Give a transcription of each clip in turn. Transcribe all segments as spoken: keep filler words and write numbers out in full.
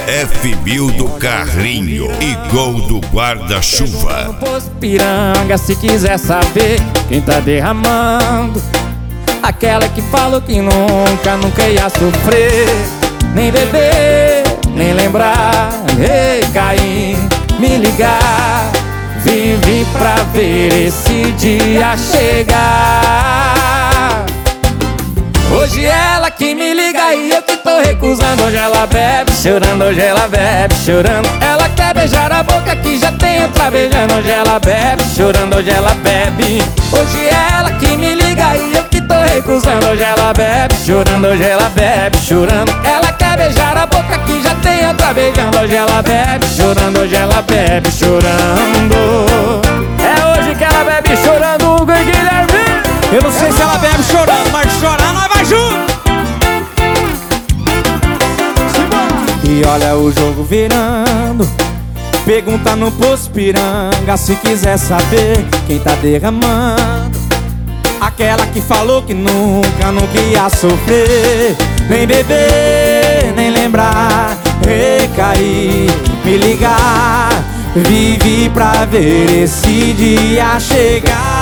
F mil do carrinho e gol do guarda-chuva. No posto Piranga, se quiser saber quem tá derramando, aquela que falou que nunca, nunca ia sofrer, nem beber, nem lembrar. Ei, Caim, me ligar, vive pra ver esse dia chegar. Hoje ela que me liga e eu que tô recusando. Hoje ela bebe chorando, hoje ela bebe chorando. Ela quer beijar a boca que já tem outra beijando. Hoje ela bebe chorando, hoje ela bebe. Hoje ela que me liga e eu que tô recusando. Hoje ela bebe chorando, hoje ela bebe chorando. Ela quer beijar a boca que já tem outra beijando. Hoje ela bebe chorando, hoje ela bebe chorando. É hoje que ela bebe chorando, Hugo e Guilherme. Eu não sei se ela bebe chorando, mas chorar nós vai junto. E olha o jogo virando. Pergunta no posto Piranga, se quiser saber quem tá derramando, aquela que falou que nunca, nunca ia sofrer, nem beber, nem lembrar. Recair, me ligar, vive pra ver esse dia chegar.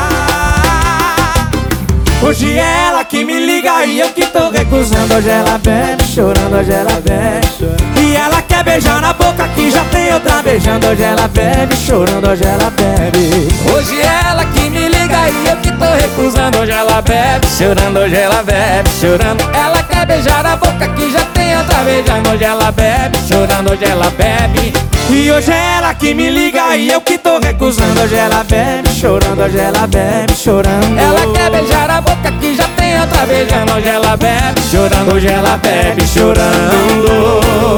Hoje ela que me liga e eu que tô recusando. Hoje ela bebe chorando, hoje ela bebe chorando. E ela quer beijar na boca que já tem outra beijando. Hoje ela bebe chorando, hoje ela bebe. Hoje ela que me liga e eu que tô recusando. Hoje ela bebe chorando, hoje ela bebe chorando. Ela quer beijar a boca que já tem outra beijando. Hoje ela bebe chorando, hoje ela bebe. E hoje é ela que me liga e eu que tô recusando. Hoje ela bebe chorando, hoje ela bebe chorando. Ela quer beijar a boca que já tem outra beijando. Hoje ela bebe chorando, hoje ela bebe chorando.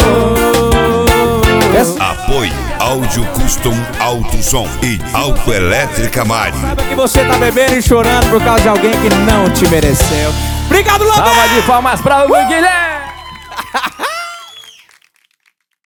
Apoio Áudio Custom Alto Som e Autoelétrica Mari. Saiba que você tá bebendo e chorando por causa de alguém que não te mereceu. Obrigado, Lobão! Salva de palmas pra Hugo e Guilherme.